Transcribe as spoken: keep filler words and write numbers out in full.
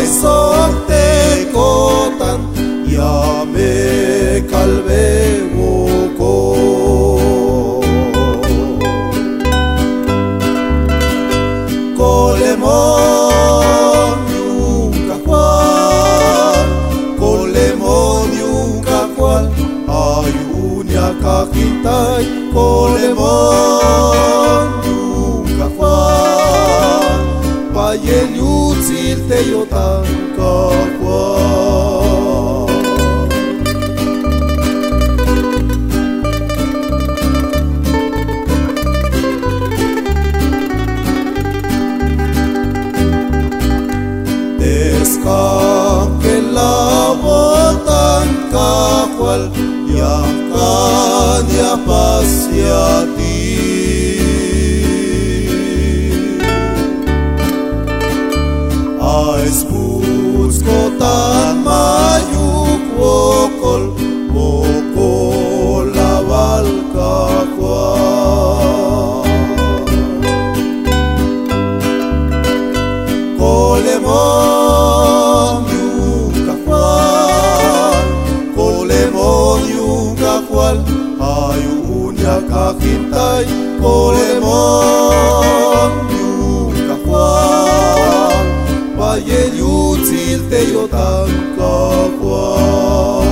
soktekotan yame kalbe woko kolemon yung kakwal kolemon yung kakwal ayun niya kakintay kolemon yung kakwal payel yutzil teyotan kakwal Deskam ke lawotan kakwal yakan ya pasyati Ais puts kotan mayuk wokol wokol lawal kakwal kolemon yung kakwal kolemon yung kakwal ayun niya kakintay kolemon yung kakwal payel yutzil teyotan kakwal